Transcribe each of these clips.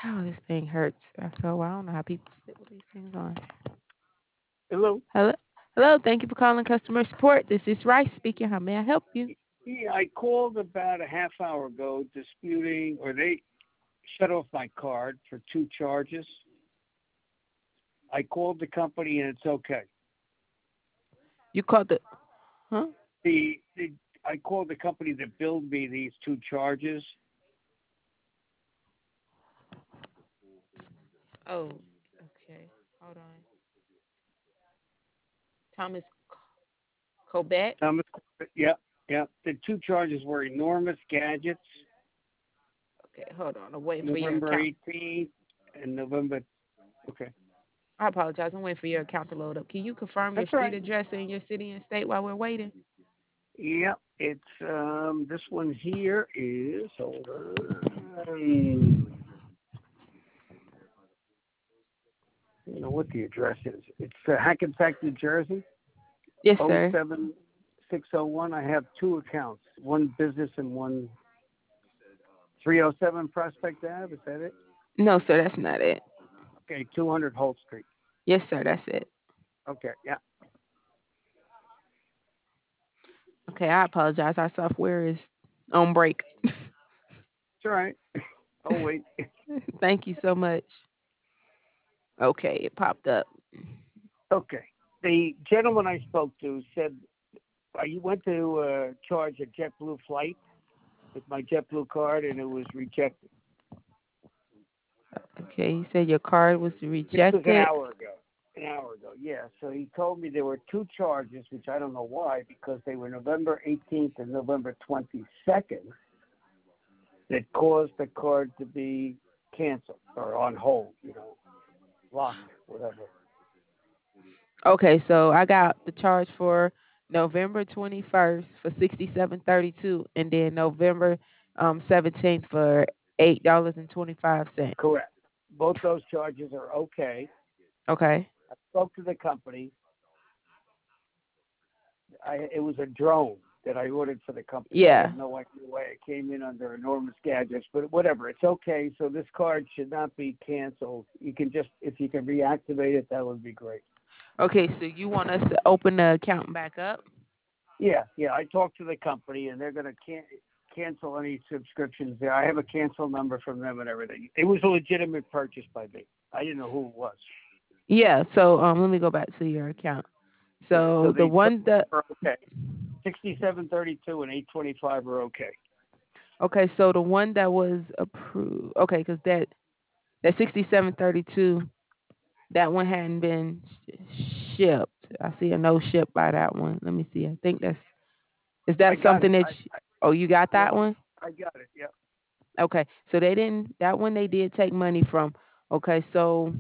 Oh, this thing hurts after a while. I don't know how people sit with these things on. Hello. Hello, hello. Thank you for calling customer support. This is Rice speaking. How may I help you? Yeah, I called about a half hour ago disputing, or they shut off my card for two charges. I called the company and it's okay. You called the huh? The I called the company that billed me these two charges. Oh, okay. Hold on. Thomas Colbert. Thomas, yeah, yeah. The two charges were enormous gadgets, Okay, hold on. I'm waiting for your November account. 18th and November. Okay, I apologize. I'm waiting for your account to load up. Can you confirm your that's all street right. address and your city and state while we're waiting? Yeah, it's this one here is hold on. You know what the address is. It's Hackensack, New Jersey, Yes, O sir. 07601. I have two accounts, one business and one 307 Prospect Ave. Is that it? No, sir. That's not it. Okay, 200 Holt Street. Yes, sir. That's it. Okay, yeah, Okay, I apologize. Our software is on break. it's all right. Oh, wait. Thank you so much. Okay, it popped up. Okay. The gentleman I spoke to said you went to charge a JetBlue flight with my JetBlue card and it was rejected. Okay, you said your card was This was an rejected. hour ago. An hour ago, yeah. So he told me there were two charges, which I don't know why, because they were November 18th and November 22nd, that caused the card to be canceled or on hold, locked, whatever. Okay, so I got the charge for November 21st for 67.32, and then November 17th for $8.25. Correct. Both those charges are okay. Okay. I spoke to the company. It was a drone that I ordered for the company. I Yeah. have no idea why it came in under enormous gadgets, but whatever. It's okay. So this card should not be canceled. You can just, if you can reactivate it, that would be great. Okay, so you want us to open the account back up? Yeah, yeah. I talked to the company, and they're going to cancel any subscriptions there. I have a cancel number from them and everything. It was a legitimate purchase by me. I didn't know who it was. Yeah. So let me go back to your account. Yeah. So So the they took one that are okay. 6732 and 825 are okay. okay, so the one that was approved. Okay, because that 67.32, that one hadn't been shipped. I see a no ship by that one. Let me see. I think that's is I that got something it. that oh, you got Yeah, that one? I got it. Yeah. Okay. So they didn't that one they did take money from. Okay, so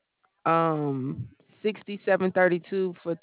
67.32 for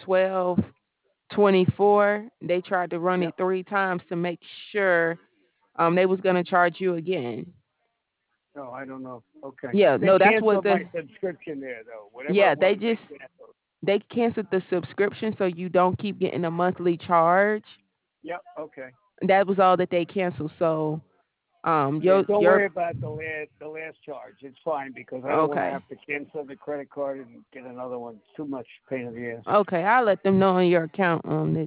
12.24. They tried to run Yeah. it 3 times to make sure they was gonna charge you again. No, I don't know. Okay. Yeah, They no, that's what canceled the my subscription there, though. Whatever yeah, it was, they canceled. they canceled the subscription so you don't keep getting a monthly charge. Yep. Okay. That was all that they canceled. So Yeah. Don't your worry about the last charge. It's fine because I don't want to okay. have to cancel the credit card and get another one. It's too much pain in the ass. Okay, I'll let them know on your account that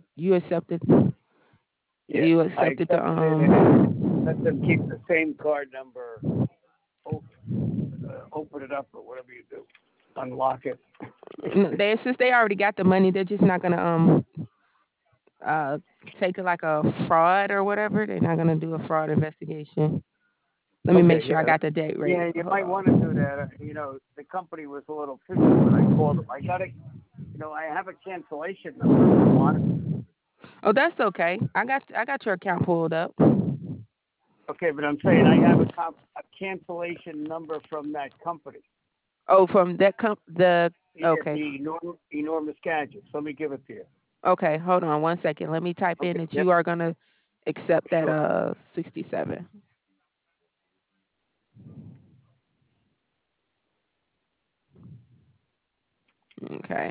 Yeah. you I accepted the accepted it and let them keep the same card number. o- Open it up or whatever you do. Unlock it. they since they already got the money, they're just not gonna uh take it like a fraud or whatever. They're not gonna do a fraud investigation. Let me make Okay. sure I Yeah. got the date right. Yeah. You Hold might want to do on. that. The company was a little fishy when I called them. I got it. I have a cancellation number if you want it. Oh, that's okay. I got your account pulled up. Okay, but I'm saying I have a cancellation number from that company. Oh, from that the Yeah, okay. the enormous gadgets. Let me give it to you. Okay, hold on 1 second. Let me type in Okay, that yep, you are gonna accept that sure. 67. Okay.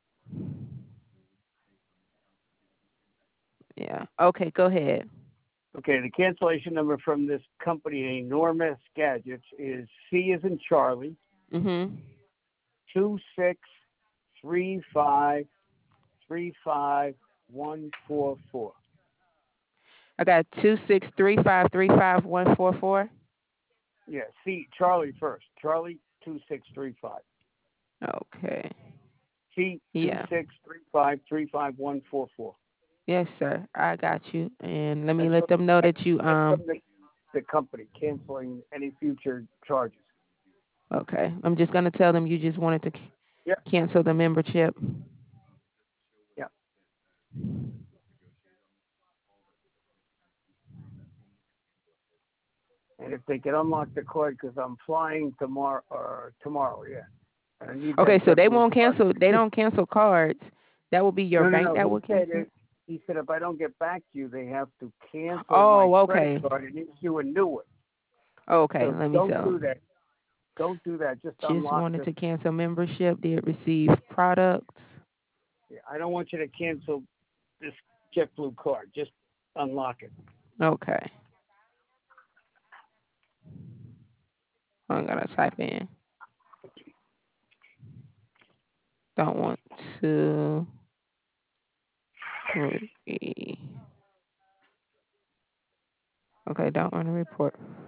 Yeah. Okay, go ahead. Okay, the cancellation number from this company, Enormous Gadgets, is C as in Charlie, Mhm. 263535144. I got 2635354144. Yeah, C, Charlie first. Charlie 2635. Okay. C two Yeah. six three five three five one four four. Yes, sir. I got you. And let me That's let from them know that you that's from the company canceling any future charges. okay. I'm just gonna tell them you just wanted to Yeah, cancel the membership. yeah. And if they can unlock the card, because I'm flying tomorrow, yeah. And I need Okay, that so they JetBlue won't card. cancel. They don't cancel cards. That will be your No, no, bank no. that will cancel. He said if I don't get back to you, they have to cancel my Oh, credit okay. card and issue a new one. Okay. So Let me don't so. do that. Don't do that. Just Just unlock wanted this. to cancel membership. Did receive products. Yeah, I don't want you to cancel this JetBlue card. Just unlock it. Okay. I'm gonna type in. Don't want to. Re- Okay. Don't want to report